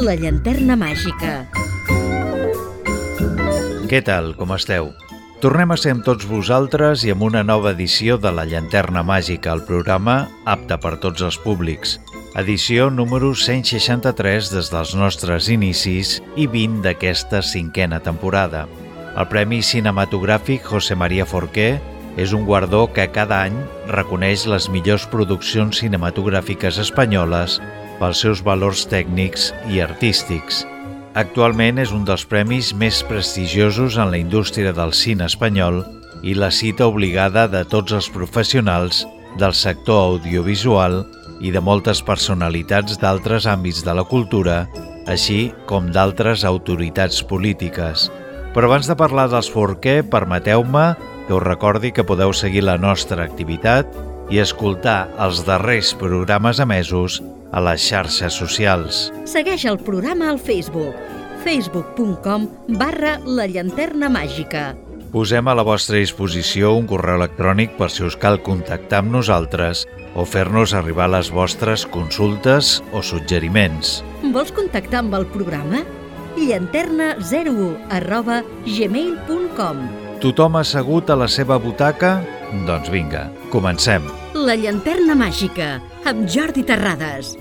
La llanterna màgica. Què tal, com esteu? Tornem a ser amb tots vosaltres i amb una nova edició de La llanterna màgica, el programa apte per tots els públics. Edició número 163 des dels nostres inicis i 20 d'aquesta 5a temporada. El Premi Cinematogràfic José María Forqué és un guardó que cada any reconeix les millors produccions cinematogràfiques espanyoles pels seus valors tècnics i artístics. Actualment és un dels premis més prestigiosos en la indústria del cine espanyol i la cita obligada de tots els professionals del sector audiovisual i de moltes personalitats d'altres àmbits de la cultura, així com d'altres autoritats polítiques. Però abans de parlar dels Forqué, permeteu-me que us recordi que podeu seguir la nostra activitat i escoltar els darrers programes emesos a les xarxes socials. Segueix el programa al Facebook, facebook.com/La llanterna màgica. Posem a la vostra disposició un correu electrònic per si us cal contactar amb nosaltres o fer-nos arribar les vostres consultes o suggeriments. Vols contactar amb el programa? llanterna01@gmail.com. Tothom assegut a la seva butaca? Doncs vinga, comencem. La llanterna màgica, amb Jordi Terrades.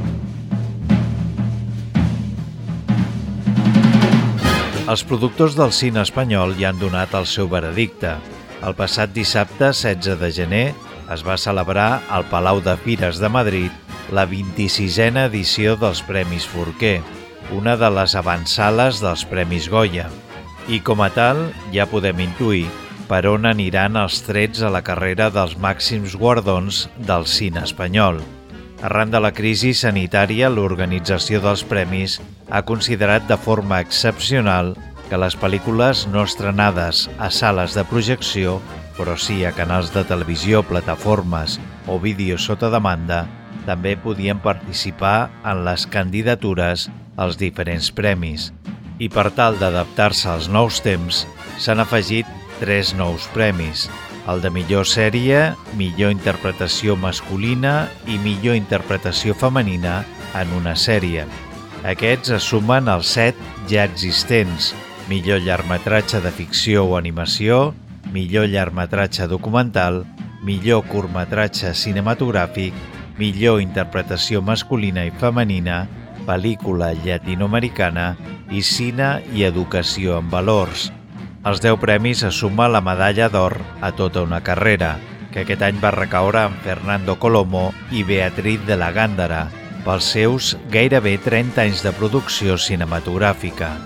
Els productors del cine espanyol ja han donat el seu veredicte. El passat dissabte, 16 de gener, es va celebrar al Palau de Fires de Madrid la 26a edició dels Premis Forqué, una de les avantsales dels Premis Goya. I com a tal, ja podem intuir per on aniran els trets a la carrera dels màxims guardons del cine espanyol. Arran de la crisi sanitària, l'organització dels premis ha considerat de forma excepcional que les pel·lícules no estrenades a sales de projecció, però sí a canals de televisió, plataformes o vídeos sota demanda, també podien participar en les candidatures als diferents premis. I per tal d'adaptar-se als nous temps, s'han afegit 3 nous premis: el de millor sèrie, millor interpretació masculina i millor interpretació femenina en una sèrie. Aquests es sumen als 7 ja existents: millor llargmetratge de ficció o animació, millor llargmetratge documental, millor curtmetratge cinematogràfic, millor interpretació masculina i femenina, pel·lícula llatinoamericana i cine i educació en valors. Als 10 premis es suma la medalla d'or a tota una carrera, que aquest any va recaure en Fernando Colomo i Beatriz de la Gándara, pels seus gairebé 30 anys de producció cinematogràfica.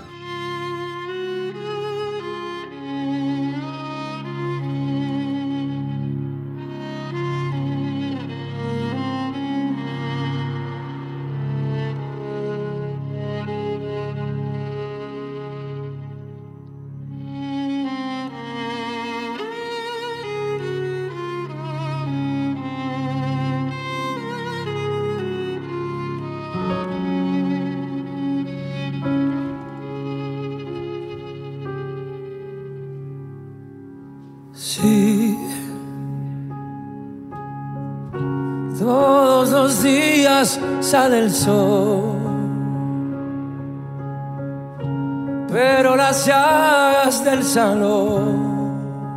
Sí, todos los días sale el sol, pero las llagas del salón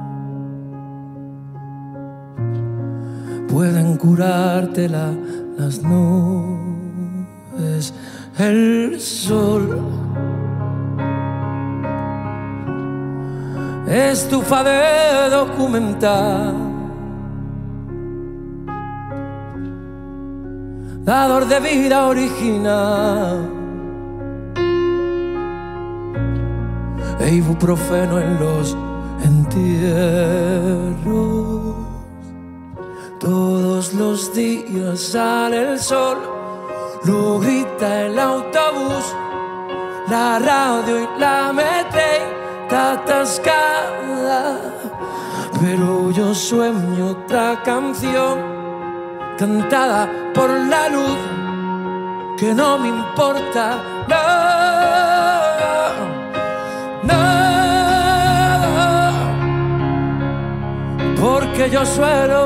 pueden curártela las nubes, el sol. Estufa de documental, dador de vida original, e ibuprofeno en los entierros. Todos los días sale el sol, lo grita el autobús, la radio y la metro atascada, pero yo sueño otra canción cantada por la luz que no me importa nada, nada, porque yo suelo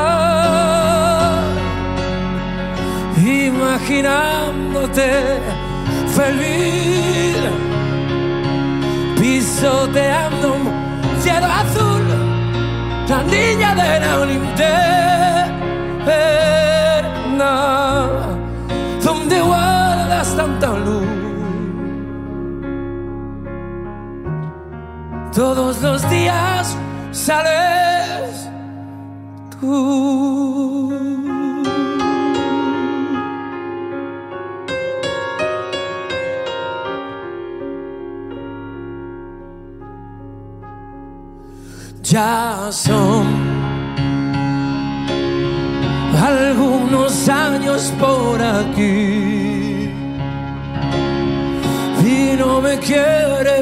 despertar imaginándote feliz, pisoteando un cielo azul, la niña de la linterna, donde guardas tanta luz. Todos los días sales tú. Ya son algunos años por aquí y no me quiere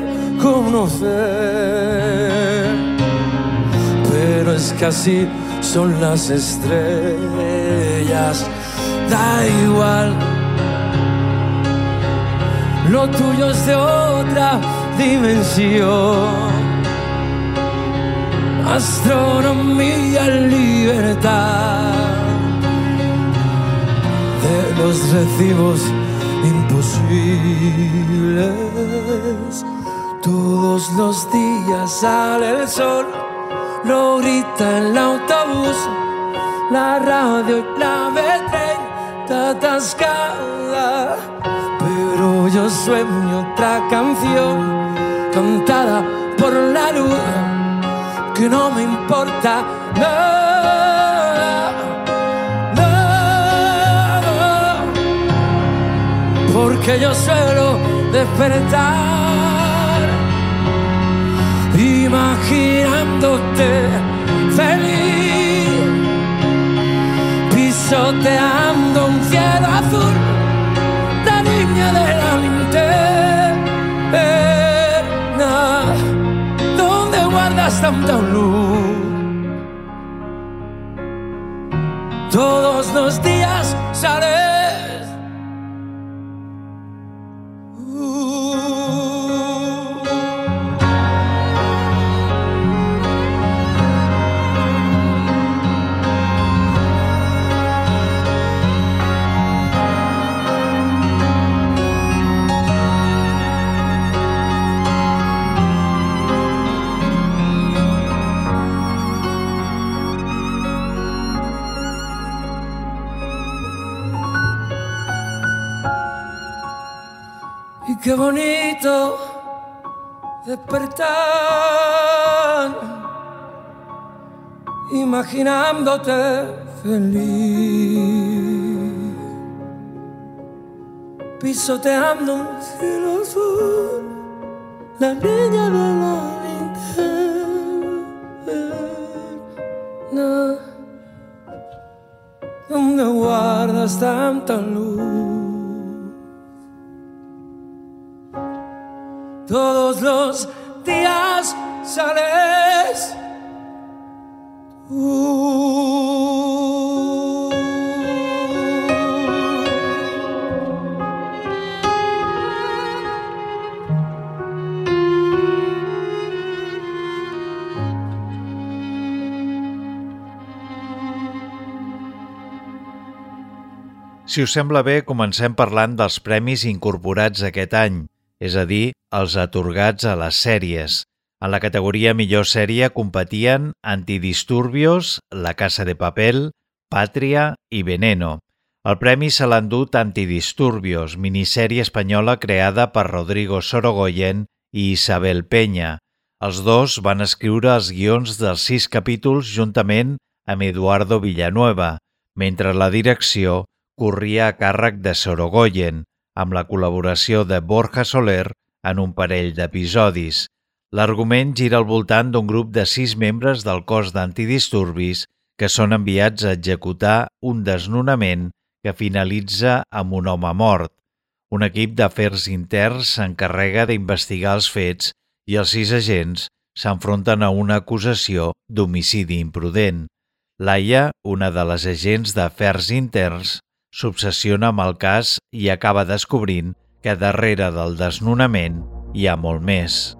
conocer, pero es que así son las estrellas. Da igual, lo tuyo es de otra dimensión. Astronomía, libertad de los recibos imposibles. Todos los días sale el sol, lo grita el autobús, la radio y la V30 atascada. Pero yo sueño otra canción cantada por la luz, que no me importa nada, nada, porque yo suelo despertar imaginándote feliz, pisoteando un cielo azul, la niña de la linterna, donde guardas tanta luz. Todos los días sales. Y qué bonito despertar imaginándote feliz, pisoteando un cielo azul, la niña de la linterna, donde guardas tanta luz. Todos los días sales tú. Si us sembla bé, comencem parlant dels premis incorporats aquest any, és a dir, els atorgats a les sèries. En la categoria Millor sèrie competien Antidisturbios, La Casa de Papel, Pàtria i Veneno. El premi se l'ha endut Antidisturbios, minissèrie espanyola creada per Rodrigo Sorogoyen i Isabel Peña. Els dos van escriure els guions dels 6 capítols juntament amb Eduardo Villanueva, mentre la direcció corria a càrrec de Sorogoyen, amb la col·laboració de Borja Soler en un parell d'episodis. L'argument gira al voltant d'un grup de 6 membres del cos d'antidisturbis que són enviats a executar un desnonament que finalitza amb un home mort. Un equip d'afers interns s'encarrega d'investigar els fets i els 6 agents s'enfronten a una acusació d'homicidi imprudent. Laia, una de les agents d'afers interns, s'obsessiona amb el cas i acaba descobrint que darrere del desnonament hi ha molt més.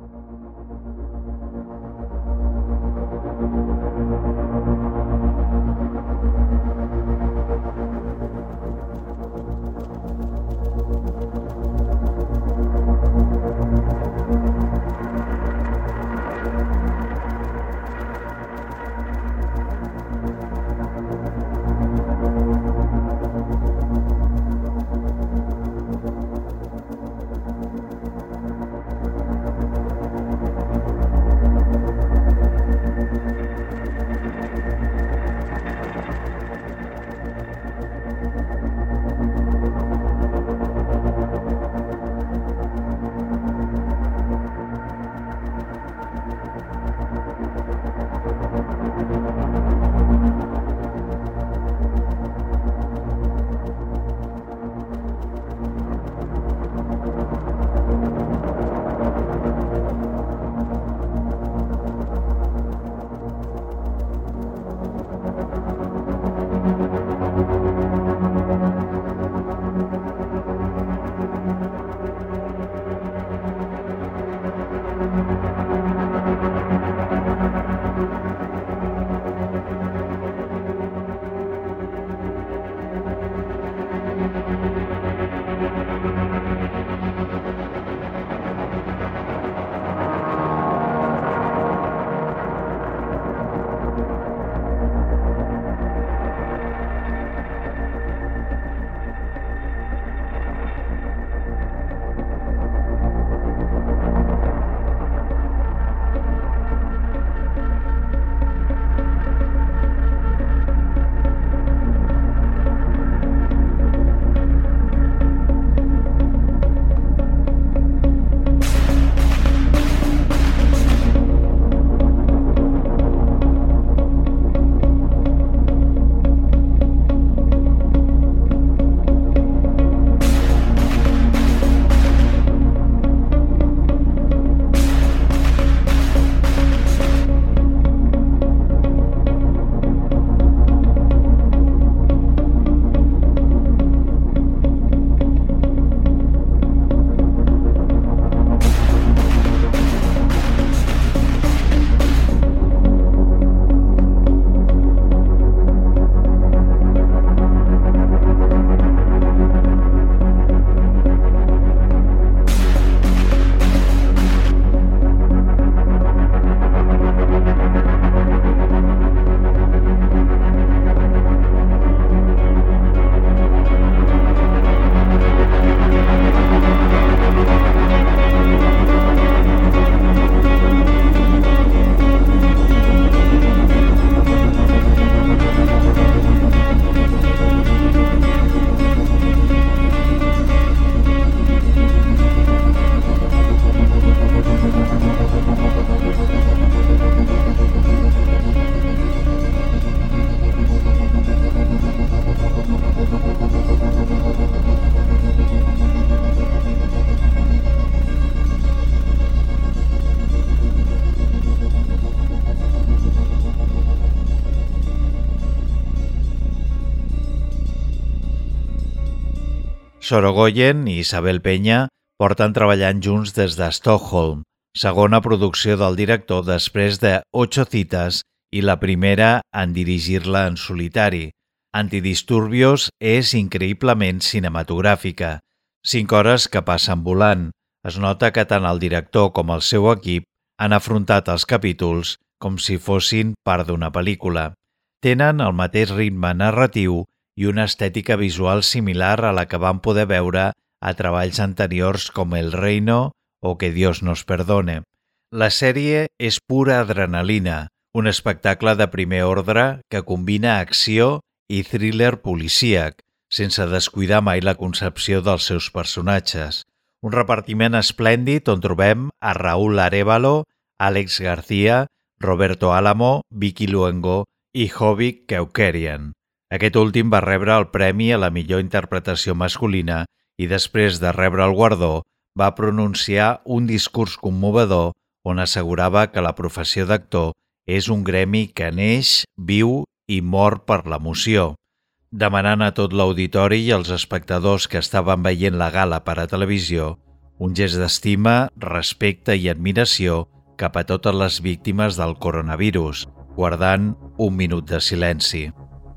Sorogoyen i Isabel Peña porten treballant junts des de Stockholm, segona producció del director després de 8 cites i la primera en dirigir-la en solitari. Antidisturbios és increïblement cinematogràfica. 5 hores que passen volant. Es nota que tant el director com el seu equip han afrontat els capítols com si fossin part d'una pel·lícula. Tenen el mateix ritme narratiu i una estètica visual similar a la que vam poder veure a treballs anteriors com El Reino o Que Dios nos perdone. La sèrie és pura adrenalina, un espectacle de primer ordre que combina acció i thriller policíac, sense descuidar mai la concepció dels seus personatges. Un repartiment esplèndid on trobem a Raúl Arévalo, Àlex García, Roberto Álamo, Vicky Luengo i Jovic Keukerian. Aquest últim va rebre el premi a la millor interpretació masculina i després de rebre el guardó va pronunciar un discurs commovedor on assegurava que la professió d'actor és un gremi que neix, viu i mor per l'emoció, demanant a tot l'auditori i als espectadors que estaven veient la gala per a televisió un gest d'estima, respecte i admiració cap a totes les víctimes del coronavirus, guardant un minut de silenci.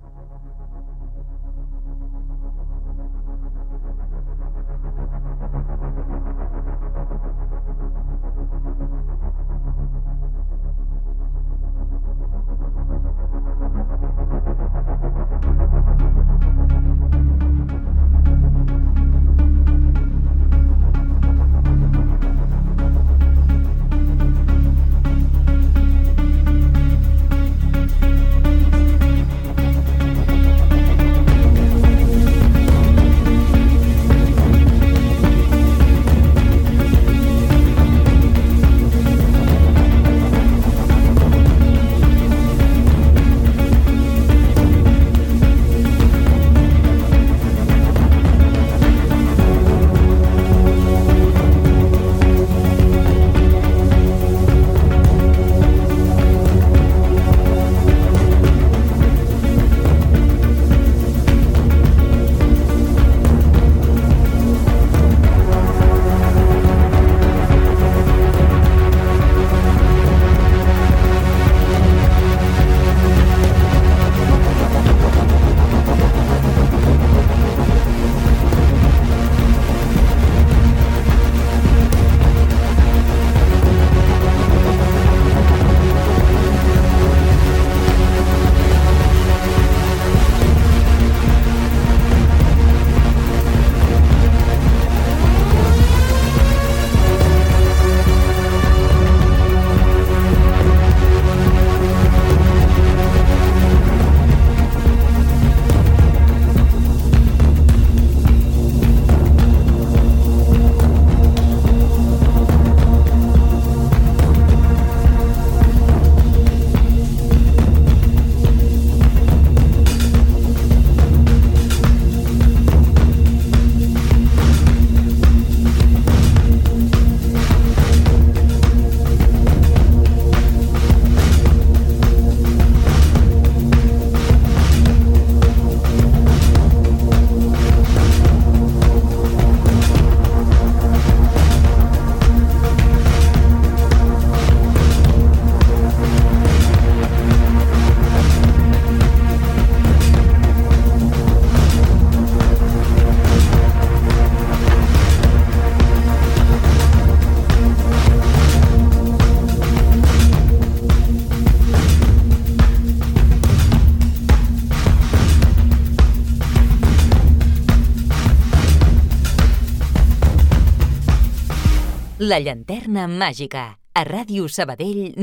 La llanterna màgica, a Ràdio Sabadell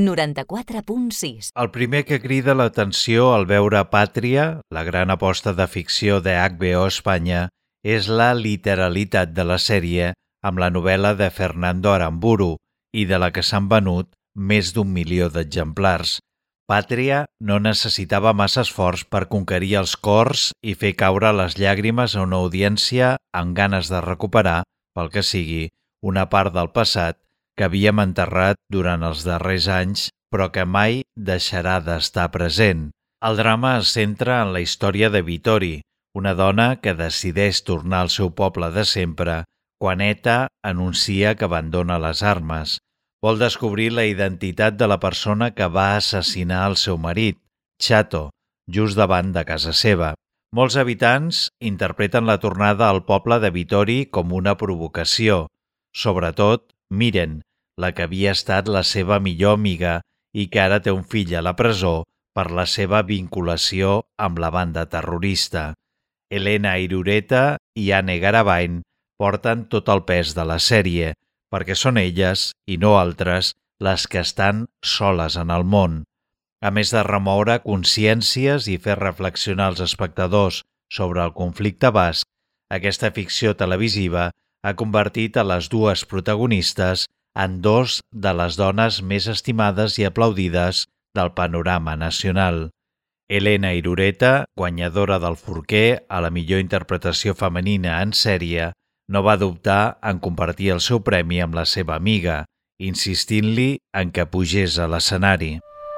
94.6. El primer que crida l'atenció al veure Pàtria, la gran aposta de ficció de HBO Espanya, és la literalitat de la sèrie amb la novel·la de Fernando Aramburu i de la que s'han venut més d'1 milió d'exemplars. Pàtria no necessitava massa esforç per conquerir els cors i fer caure les llàgrimes a una audiència amb ganes de recuperar, pel que sigui, una part del passat que havíem enterrat durant els darrers anys, però que mai deixarà d'estar present. El drama es centra en la història de Vittori, una dona que decideix tornar al seu poble de sempre quan ETA anuncia que abandona les armes. Vol descobrir la identitat de la persona que va assassinar el seu marit, Chato, just davant de casa seva. Molts habitants interpreten la tornada al poble de Vitori com una provocació, sobretot Miren, la que havia estat la seva millor amiga i que ara té un fill a la presó per la seva vinculació amb la banda terrorista. Elena Irureta i Anne Garabine porten tot el pes de la sèrie, perquè són elles, i no altres, les que estan soles en el món. A més de remoure consciències i fer reflexionar els espectadors sobre el conflicte basc, aquesta ficció televisiva ha convertit a les dues protagonistes en dos de les dones més estimades i aplaudides del panorama nacional. Elena Irureta, guanyadora del Forquer a la millor interpretació femenina en sèrie, no va dubtar en compartir el seu premi amb la seva amiga, insistint-li en que pugés a l'escenari.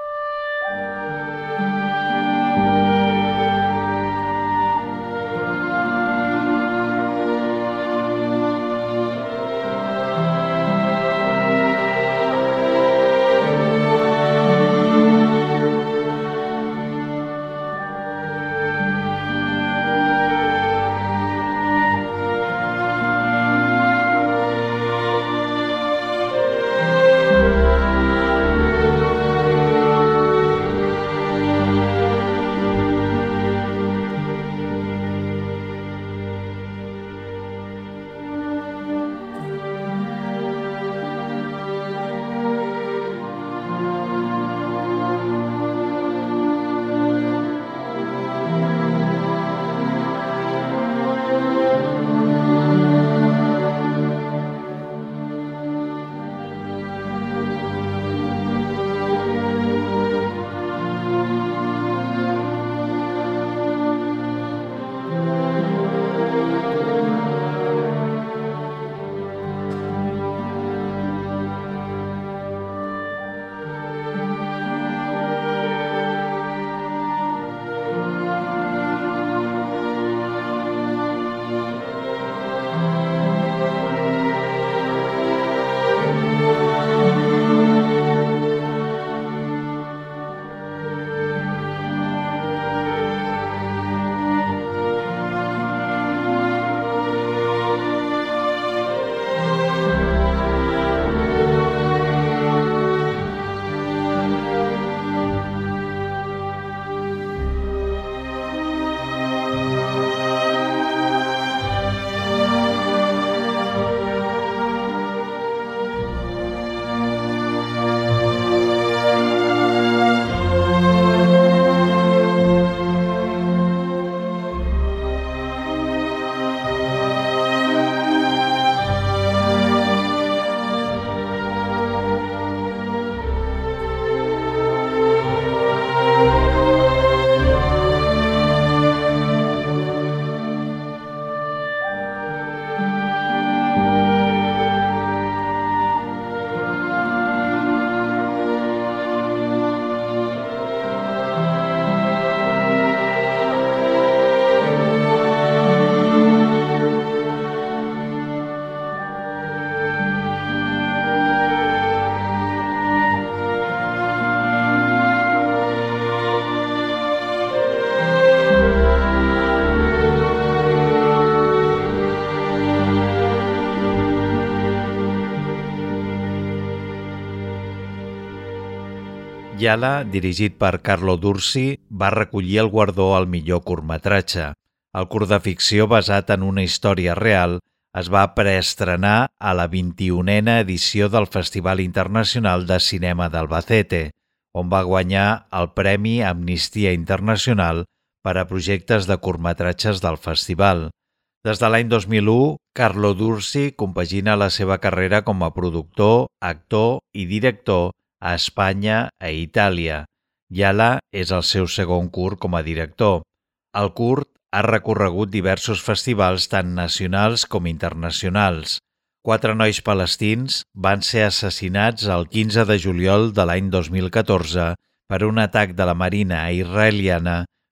Yala, dirigit per Carlo Dursi, va recollir el guardó al millor curtmetratge. El curt de ficció basat en una història real es va preestrenar a la 21a edició del Festival Internacional de Cinema d'Albacete, on va guanyar el Premi Amnistia Internacional per a projectes de curtmetratges del festival. Des de l'any 2001, Carlo Dursi compagina la seva carrera com a productor, actor i director a Espanya i Itàlia. Yala és el seu segon curt com a director. El curt ha recorregut diversos festivals tant nacionals com internacionals. 4 nois palestins van ser assassinats el 15 de juliol de l'any 2014 per un atac de la marina israeliana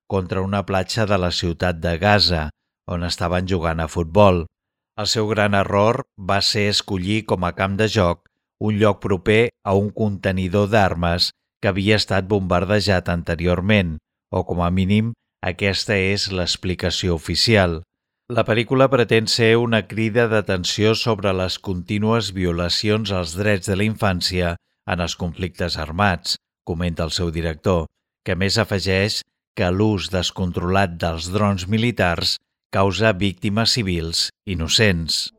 contra una platja de la ciutat de Gaza, on estaven jugant a futbol. El seu gran error va ser escollir com a camp de joc un lloc proper a un contenidor d'armes que havia estat bombardejat anteriorment, o com a mínim aquesta és l'explicació oficial. La pel·lícula pretén ser una crida d'atenció sobre les contínues violacions als drets de la infància en els conflictes armats, comenta el seu director, que a més afegeix que l'ús descontrolat dels drons militars causa víctimes civils innocents.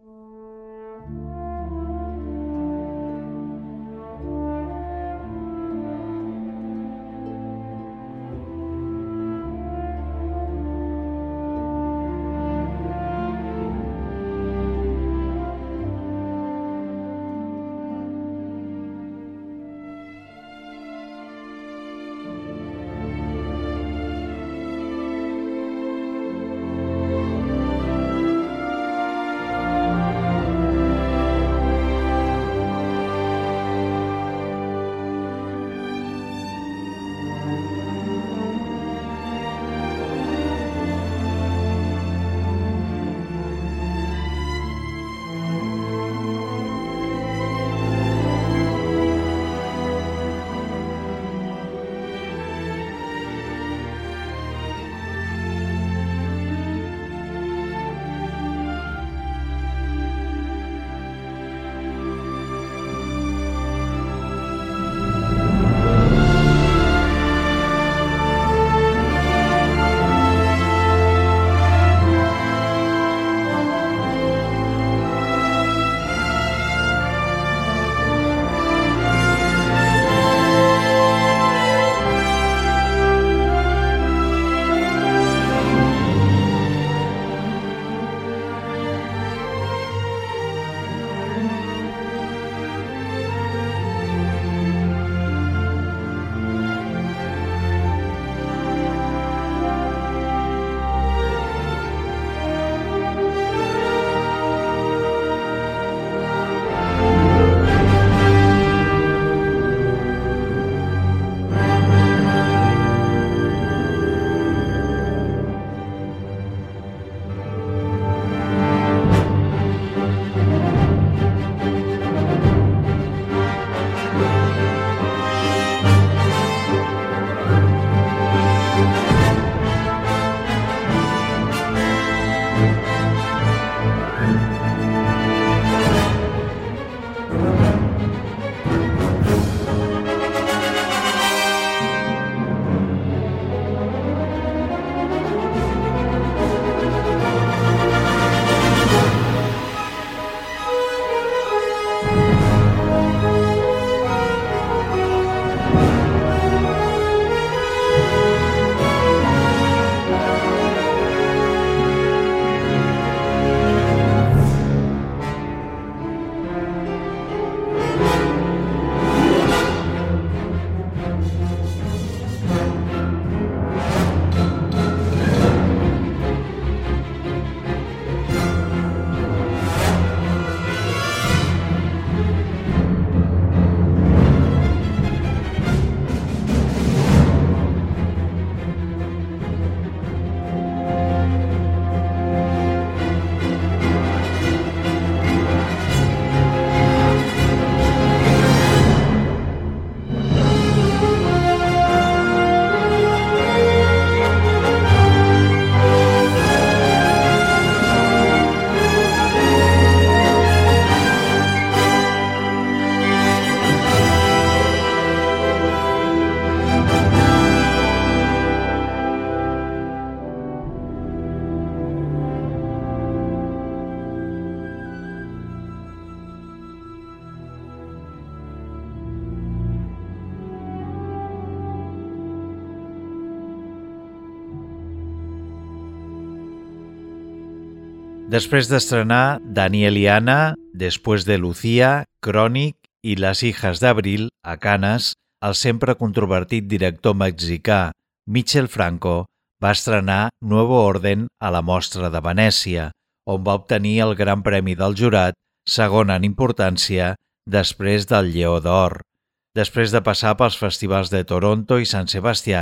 Després d'estrenar Daniel y Ana, Después de Lucía, Chronic i Les hijas d'Abril a Cannes, el sempre controvertit director mexicà Michel Franco va estrenar Nuevo Orden a la Mostra de Venècia, on va obtenir el Gran Premi del Jurat, segon en importància després del Lleó d'Or. Després de passar pels festivals de Toronto i Sant Sebastián,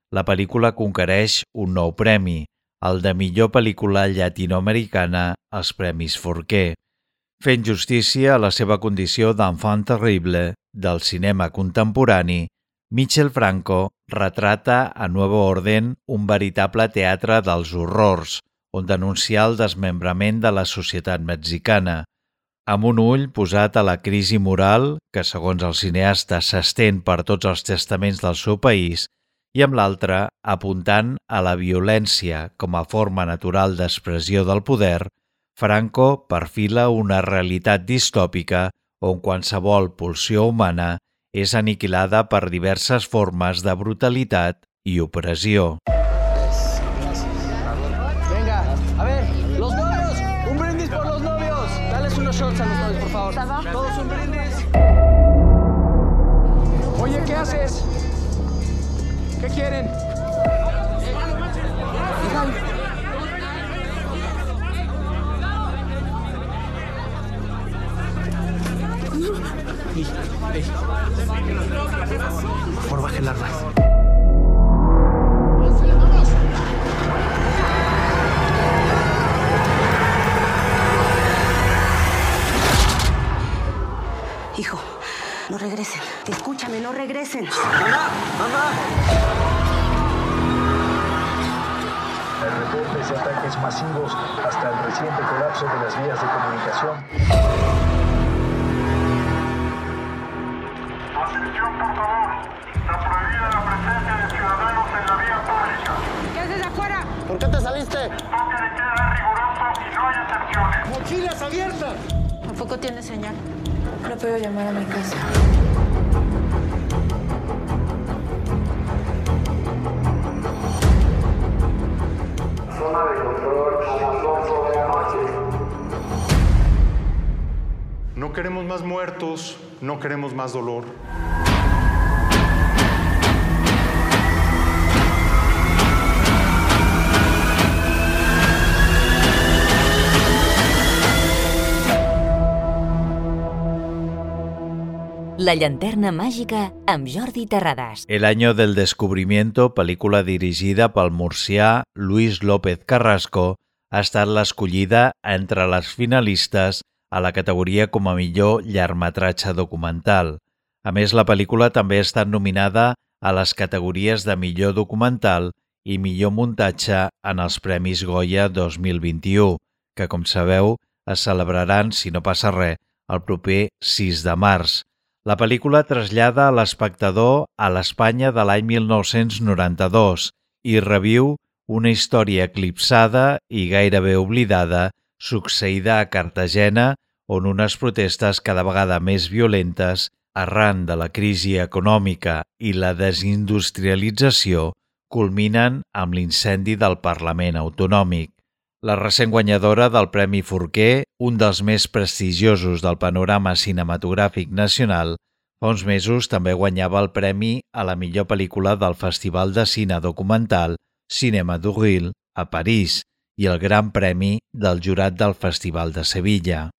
la pel·lícula conquereix un nou premi, el de millor pel·lícula llatinoamericana als Premis Forqué, fent justícia a la seva condició d'enfant terrible del cinema contemporani. Michel Franco retrata a Nuevo Orden un veritable teatre dels horrors, on denunciar el desmembrament de la societat mexicana, amb un ull posat a la crisi moral que, segons el cineasta, s'estén per tots els testaments del seu país, i amb l'altre apuntant a la violència com a forma natural d'expressió del poder. Franco perfila una realitat distòpica on qualsevol pulsió humana és aniquilada per diverses formes de brutalitat i opressió. Venga, a ver, los novios, un brindis por los novios. Dales unos shots a los novios, por favor. Todos un brindis. Oye, ¿qué haces? ¿Qué quieren? Por favor, bajen las armas. Hijo, no regresen. Escúchame, no regresen. ¡Mamá! Hay reportes de ataques masivos hasta el reciente colapso de las vías de comunicación. Atención, por favor. Está prohibida la presencia de ciudadanos en la vía pública. ¿Qué haces afuera? ¿Por qué te saliste? Toque de queda riguroso y no hay excepciones. ¡Mochilas abiertas! ¿Tampoco tiene señal? No puedo llamar a mi casa. Zona de control a las 11 de la noche. No queremos más muertos, no queremos más dolor. La llanterna màgica amb Jordi Terradas. El año del descubrimiento, pel·lícula dirigida pel murcià Luis López Carrasco, ha estat l'escollida entre les finalistes a la categoria com a millor llargmetratge documental. A més, la pel·lícula també ha estat nominada a les categories de millor documental i millor muntatge en els Premis Goya 2021, que, com sabeu, es celebraran, si no passa res, el proper 6 de març. La pel·lícula trasllada a l'espectador a l'Espanya de l'any 1992 i reviu una història eclipsada i gairebé oblidada succeïda a Cartagena, on unes protestes cada vegada més violentes arran de la crisi econòmica i la desindustrialització culminen amb l'incendi del Parlament Autonòmic. La recent guanyadora del Premi Forqué, un dels més prestigiosos del panorama cinematogràfic nacional, fa uns mesos també guanyava el premi a la millor pel·lícula del Festival de Cine Documental Cinema du Ril a París i el Gran Premi del jurat del Festival de Sevilla.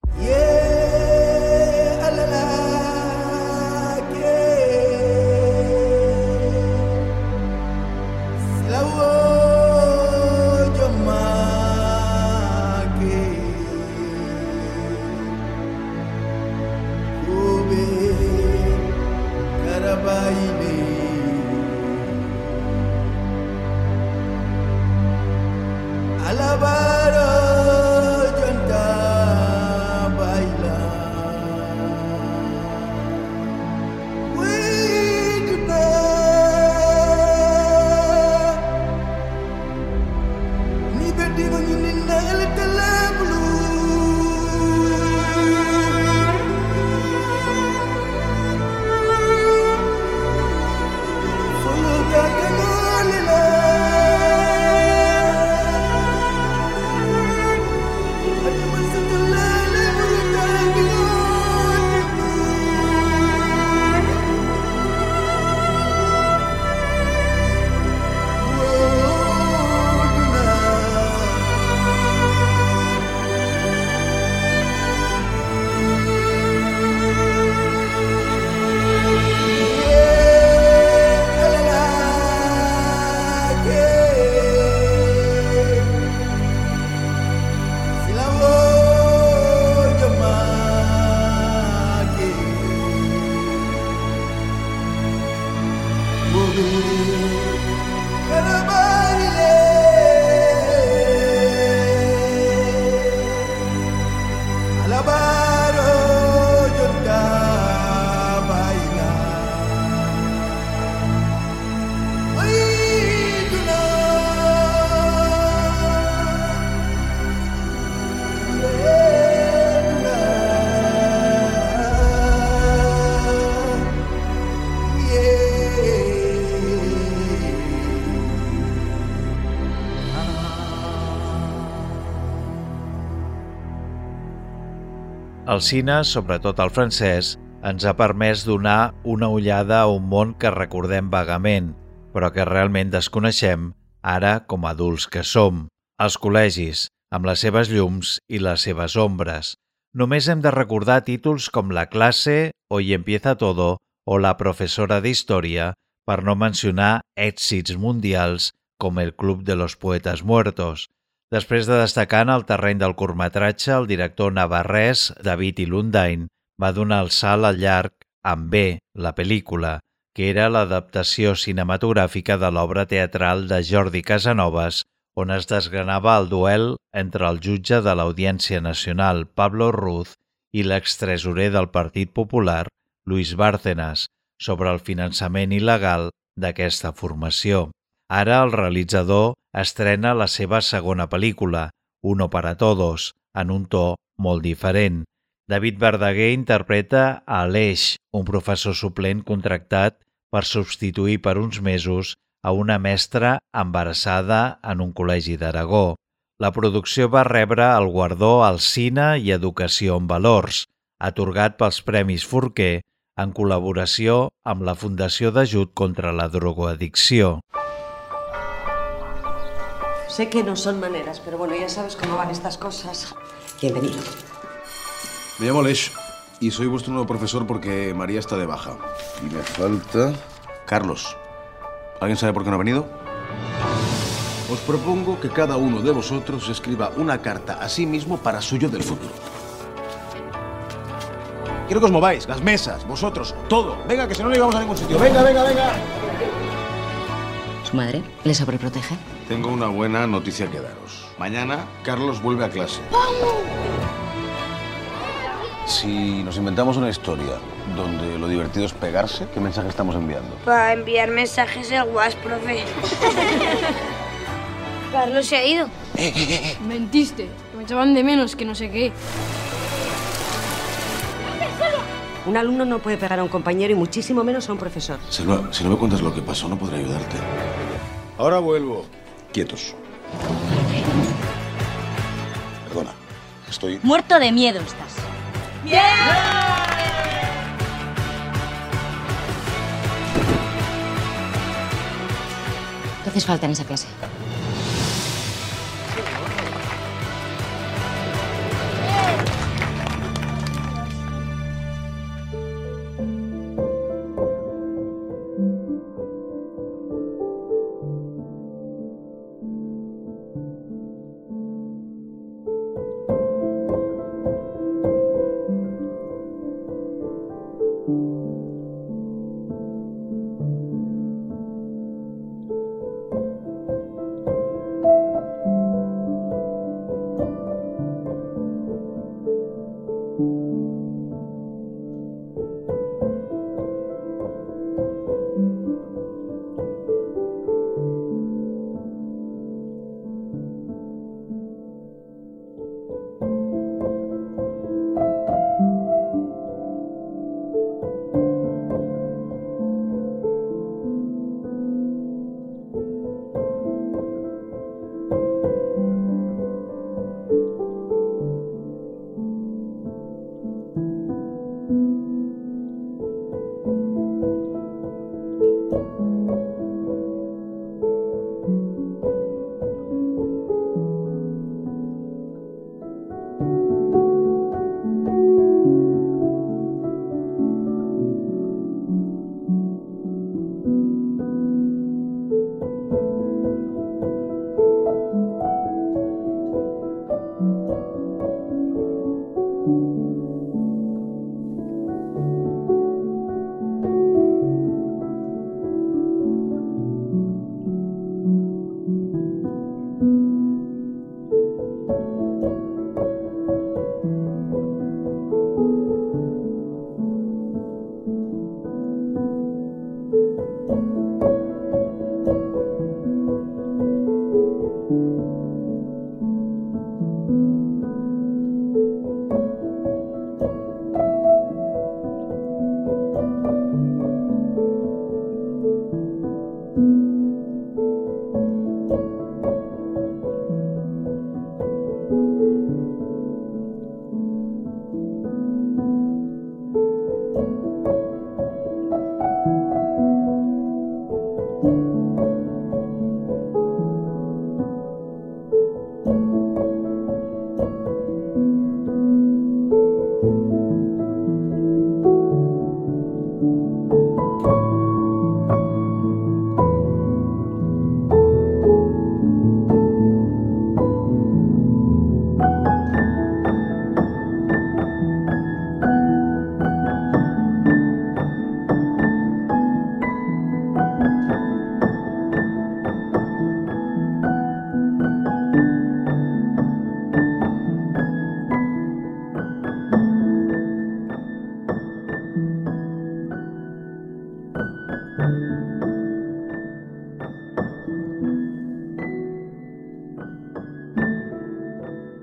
El cine, sobretot el francès, ens ha permès donar una ullada a un món que recordem vagament, però que realment desconeixem ara com a adults que som. Els col·legis, amb les seves llums i les seves ombres. Només hem de recordar títols com La classe, Hoy empieza todo o La professora d'història, per no mencionar èxits mundials com El club de los poetas muertos. Després de destacar en el terreny del curtmetratge, el director navarrès David Ilundain va donar el salt al llarg amb B, la pel·lícula, que era l'adaptació cinematogràfica de l'obra teatral de Jordi Casanovas, on es desgranava el duel entre el jutge de l'Audiència Nacional, Pablo Ruz, i l'extresorer del Partit Popular, Luis Bárcenas, sobre el finançament il·legal d'aquesta formació. Ara el realitzador estrena la seva segona pel·lícula, Uno para todos, en un to molt diferent. David Verdaguer interpreta a Aleix, un professor suplent contractat per substituir per uns mesos a una mestra embarassada en un col·legi d'Aragó. La producció va rebre el guardó al Cine i Educació en Valors, atorgat pels Premis Forquer en col·laboració amb la Fundació d'Ajut contra la Drogoaddicció. Sé que no son maneras, pero bueno, ya sabes cómo van estas cosas. Bienvenido. Me llamo Aleix y soy vuestro nuevo profesor porque María está de baja. Y me falta... Carlos. ¿Alguien sabe por qué no ha venido? Os propongo que cada uno de vosotros escriba una carta a sí mismo para suyo del futuro. Quiero que os mováis, las mesas, vosotros, todo. Venga, que si no, no íbamos a ningún sitio. Venga, venga, venga. ¿Su madre le sobreprotege? Tengo una buena noticia que daros. Mañana, Carlos vuelve a clase. Si nos inventamos una historia donde lo divertido es pegarse, ¿qué mensaje estamos enviando? Para enviar mensajes al WhatsApp, profe. Carlos se ha ido. Mentiste, que me echaban de menos, que no sé qué. Un alumno no puede pegar a un compañero y muchísimo menos a un profesor. Selva, si no me cuentas lo que pasó, no podré ayudarte. Ahora vuelvo. Quietos. Perdona, estoy... Muerto de miedo estás. ¡Bien! ¿Qué haces falta en esa clase?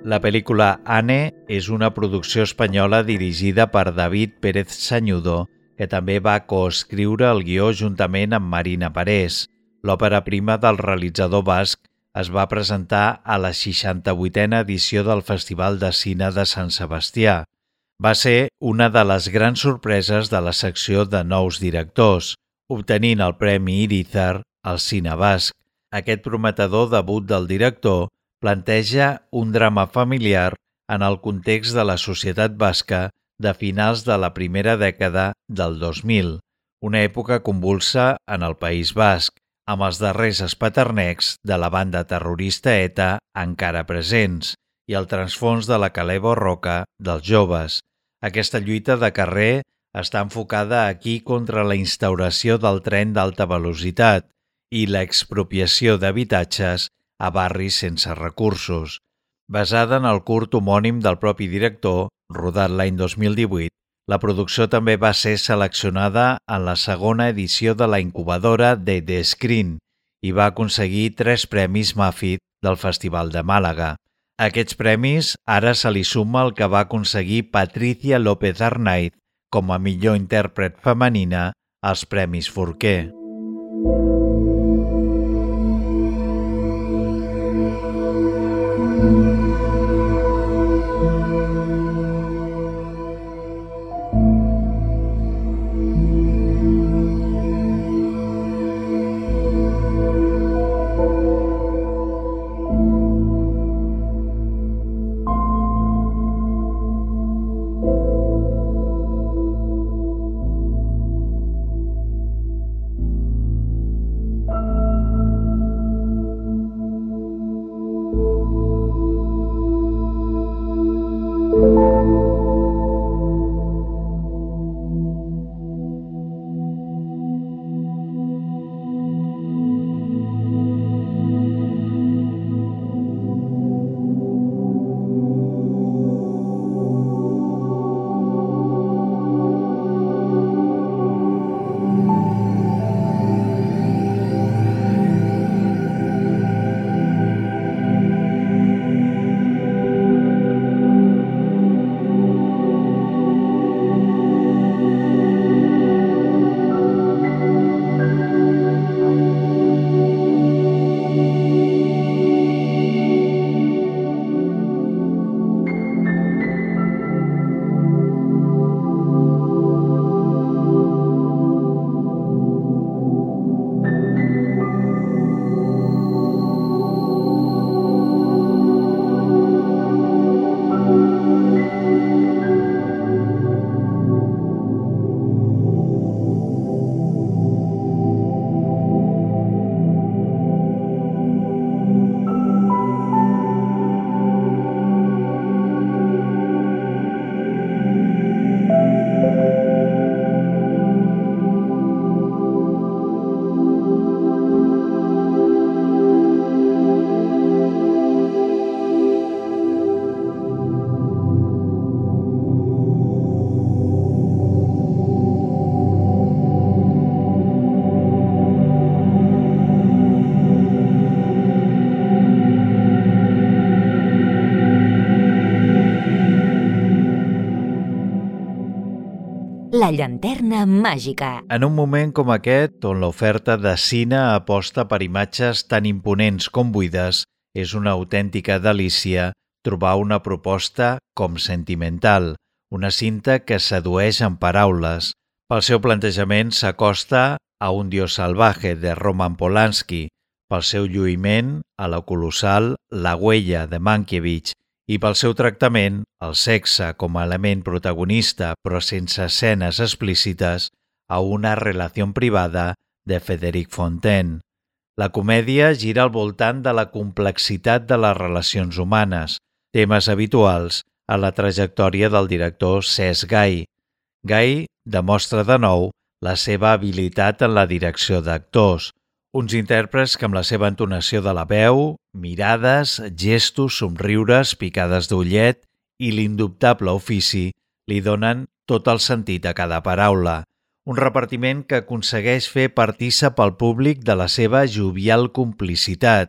La pel·lícula Anne és una producció espanyola dirigida per David Pérez Sañudo, que també va coescriure el guió juntament amb Marina Parés. L'òpera prima del realitzador basc es va presentar a la 68a edició del Festival de Cine de Sant Sebastià. Va ser una de les grans sorpreses de la secció de nous directors, obtenint el Premi Irizar al cine basc. Aquest prometedor debut del director planteja un drama familiar en el context de la societat basca de finals de la primera dècada del 2000, una època convulsa en el País Basc, amb els darrers espeternecs de la banda terrorista ETA encara presents i el transfons de la Calebo Roca dels joves. Aquesta lluita de carrer està enfocada aquí contra la instauració del tren d'alta velocitat i l'expropiació d'habitatges a barris sense recursos. Basada en el curt homònim del propi director, rodat l'any 2018, la producció també va ser seleccionada en la segona edició de la incubadora de The Screen i va aconseguir 3 premis Màfid del Festival de Màlaga. A aquests premis ara se li suma el que va aconseguir Patricia López Arnaiz com a millor intèrpret femenina als Premis Forquer. La llanterna màgica. En un moment com aquest, on l'oferta de cine aposta per imatges tan imponents com buides, és una autèntica delícia trobar una proposta com Sentimental, una cinta que sedueix en paraules. Pel seu plantejament s'acosta a Un Dios salvaje de Roman Polanski, pel seu lluïment a la colossal La huella de Mankiewicz i pel seu tractament, el sexe com a element protagonista però sense escenes explícites, a Una relació privada de Frédéric Fontaine. La comèdia gira al voltant de la complexitat de les relacions humanes, temes habituals a la trajectòria del director Cesc Gai. Gai demostra de nou la seva habilitat en la direcció d'actors, uns intèrprets que amb la seva entonació de la veu, mirades, gestos, somriures, picades d'ullet i l'indubtable ofici li donen tot el sentit a cada paraula. Un repartiment que aconsegueix fer partícip al públic de la seva jovial complicitat.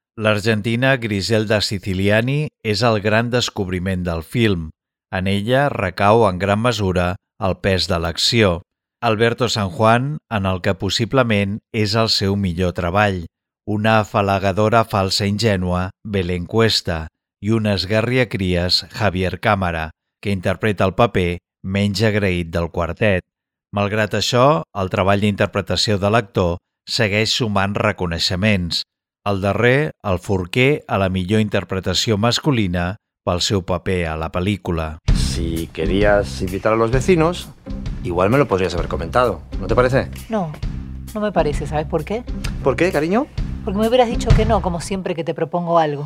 L'argentina Griselda Siciliani és el gran descobriment del film. En ella recau en gran mesura el pes de l'acció. Alberto San Juan, en el que possiblement és el seu millor treball, una afalagadora falsa ingènua, Belén Cuesta, i un esgarriacries, Javier Cámara, que interpreta el paper menys agraït del quartet. Malgrat això, el treball d'interpretació de l'actor segueix sumant reconeixements. El darrer, el Forquer a la millor interpretació masculina pel seu paper a la pel·lícula. Si querías invitar a los vecinos, igual me lo podrías haber comentado, ¿no te parece? No, no me parece, ¿sabes por qué? ¿Por qué, cariño? Porque me hubieras dicho que no, como siempre que te propongo algo.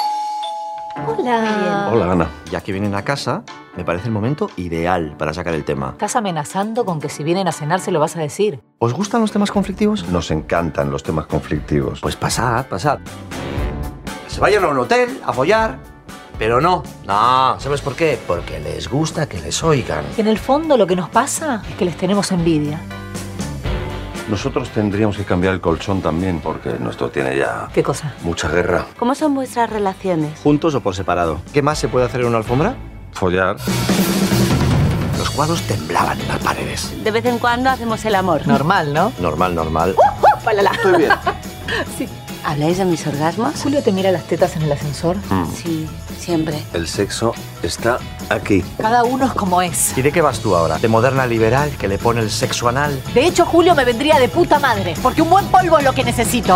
Hola. Hola, Ana. Ya que vienen a casa, me parece el momento ideal para sacar el tema. Estás amenazando con que si vienen a cenar se lo vas a decir. ¿Os gustan los temas conflictivos? Nos encantan los temas conflictivos. Pues pasad. Se vayan a un hotel a follar, pero no, ¿sabes por qué? Porque les gusta que les oigan. En el fondo lo que nos pasa es que les tenemos envidia. Nosotros tendríamos que cambiar el colchón también, porque nuestro tiene ya... ¿Qué cosa? Mucha guerra. ¿Cómo son vuestras relaciones? ¿Juntos o por separado? ¿Qué más se puede hacer en una alfombra? Follar. Los cuadros temblaban en las paredes. De vez en cuando hacemos el amor. Normal, ¿no? Normal. Palala. Estoy bien. Sí. ¿Habláis de mis orgasmos? ¿Julio te mira las tetas en el ascensor? Sí, siempre. El sexo está aquí. Cada uno es como es. ¿Y de qué vas tú ahora? ¿De moderna liberal que le pone el sexo anal? De hecho, Julio me vendría de puta madre, porque un buen polvo es lo que necesito.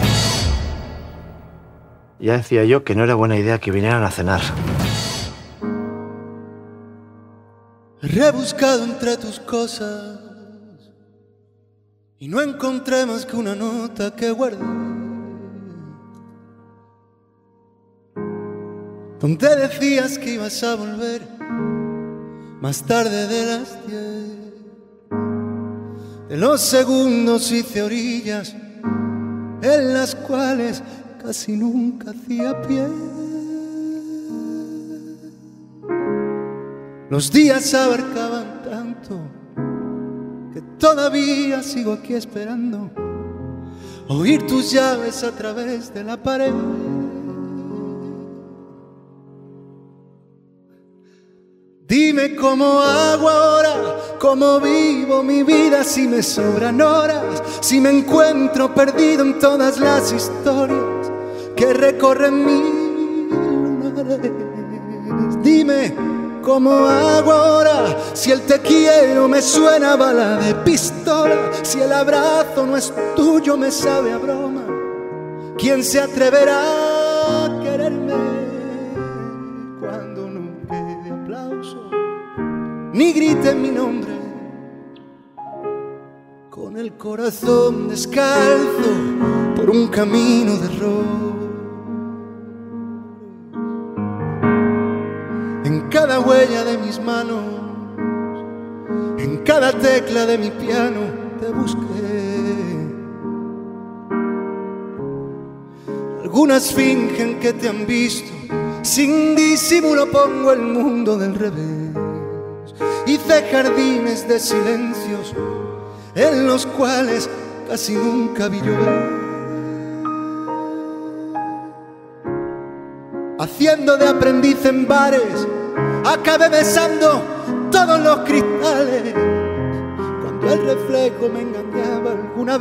Ya decía yo que no era buena idea que vinieran a cenar. Rebuscado entre tus cosas y no encontré más que una nota que guardé, donde decías que ibas a volver más tarde de las 10. De los segundos hice orillas en las cuales casi nunca hacía pie. Los días abarcaban tanto que todavía sigo aquí esperando oír tus llaves a través de la pared. Dime cómo hago ahora, cómo vivo mi vida, si me sobran horas, si me encuentro perdido en todas las historias que recorren mis lunares. Dime cómo hago ahora, si el te quiero me suena a bala de pistola, si el abrazo no es tuyo me sabe a broma. ¿Quién se atreverá a quererme cuando no quede aplauso ni grite mi nombre? Con el corazón descalzo por un camino de error. En cada huella de mis manos, en cada tecla de mi piano te busqué. Algunas fingen que te han visto, sin disimulo pongo el mundo del revés. Hice jardines de silencios en los cuales casi nunca vi llover. Haciendo de aprendiz en bares, acabé besando todos los cristales. Cuando el reflejo me engañaba alguna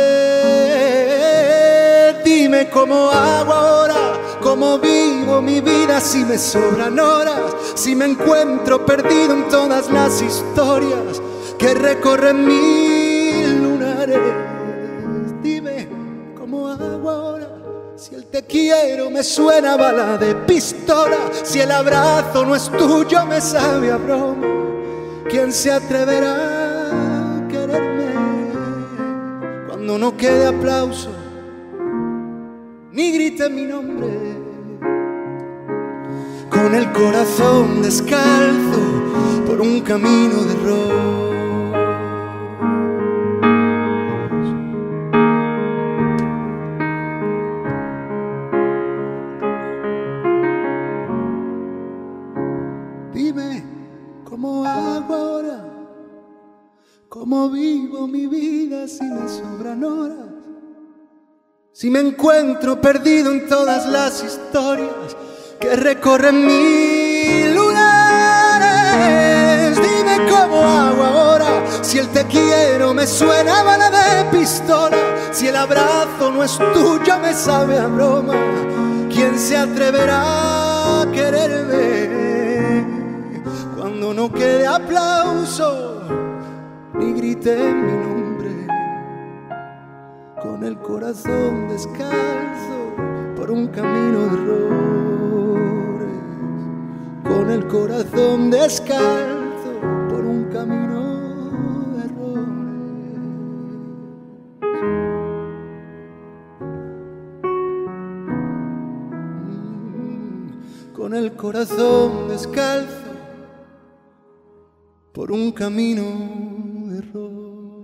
vez. Dime cómo hago ahora, cómo vivo mi vida, si me sobran horas, si me encuentro perdido en todas las historias que recorren mis lunares. Dime cómo hago ahora, si el te quiero me suena a bala de pistola, si el abrazo no es tuyo me sabe a broma. ¿Quién se atreverá a quererme cuando no quede aplauso ni grite mi nombre? Con el corazón descalzo por un camino de error. ¿Cómo hago ahora? ¿Cómo vivo mi vida si me sobran horas? si me encuentro perdido en todas las historias que recorren mi lunares? Dime cómo hago ahora, si el te quiero me suena a bala de pistola, si el abrazo no es tuyo me sabe a broma. ¿Quién se atreverá a quererme cuando no quede aplauso ni grite mi nombre? Con el corazón descalzo por un camino de errores, con el corazón descalzo por un camino de errores. Con el corazón descalzo por un camino de errores.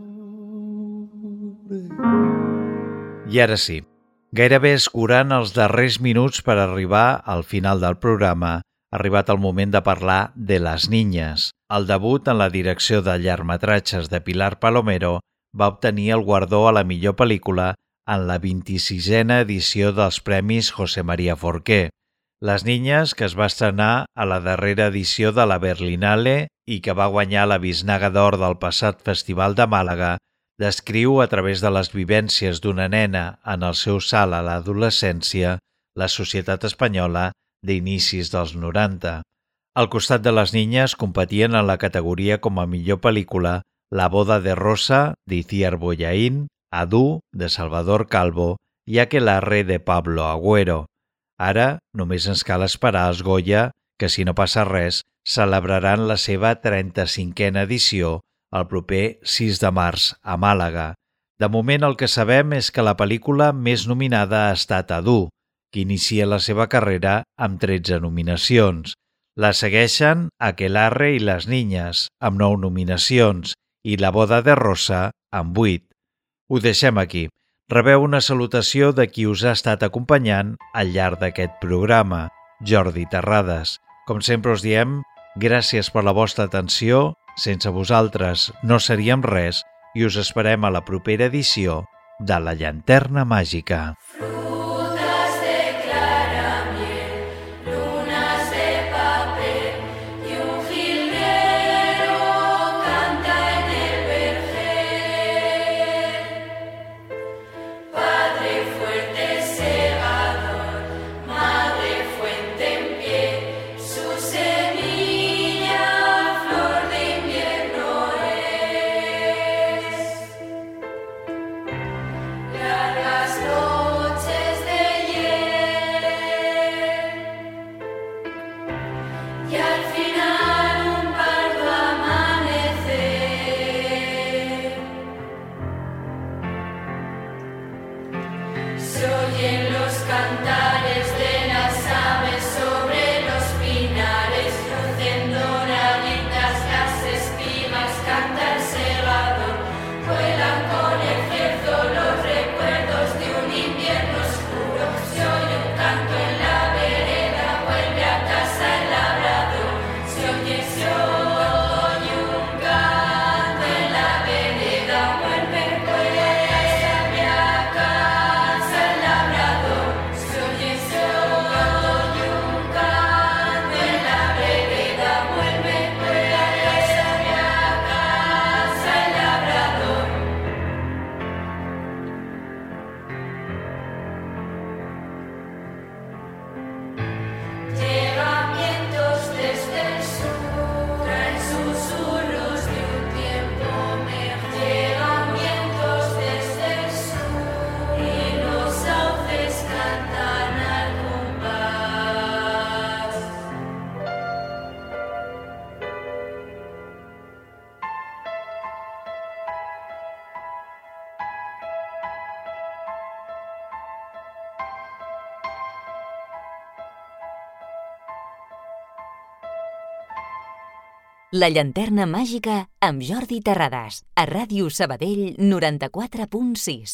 I ara sí, gairebé escurant els darrers minuts per arribar al final del programa, ha arribat el moment de parlar de Les Niñas. El debut en la direcció de llargmetratges de Pilar Palomero va obtenir el guardó a la millor pel·lícula en la 26a edició dels Premis José María Forqué. Les Niñas, que es va estrenar a la darrera edició de la Berlinale i que va guanyar la Biznaga d'Or del passat Festival de Màlaga, descriu a través de les vivències d'una nena en el seu salt a l'adolescència la societat espanyola d'inicis dels 90. Al costat de Les Niñas competien en la categoria com a millor pel·lícula La boda de Rosa, d'Itziar Bollaín, Adu, de Salvador Calvo i Aquelarre, de Pablo Agüero. Ara només ens cal esperar als Goya, que si no passa res, celebraran la seva 35a edició el proper 6 de març a Màlaga. De moment el que sabem és que la pel·lícula més nominada ha estat Adu, que inicia la seva carrera amb 13 nominacions. La segueixen Aquelarre i Les Niñas, amb 9 nominacions, i La boda de Rosa, amb 8. Ho deixem aquí. Rebeu una salutació de qui us ha estat acompanyant al llarg d'aquest programa, Jordi Terrades. Com sempre us diem, gràcies per la vostra atenció, sense vosaltres no seríem res i us esperem a la propera edició de La Llanterna Màgica. La Llanterna Màgica amb Jordi Terrades, a Ràdio Sabadell 94.6.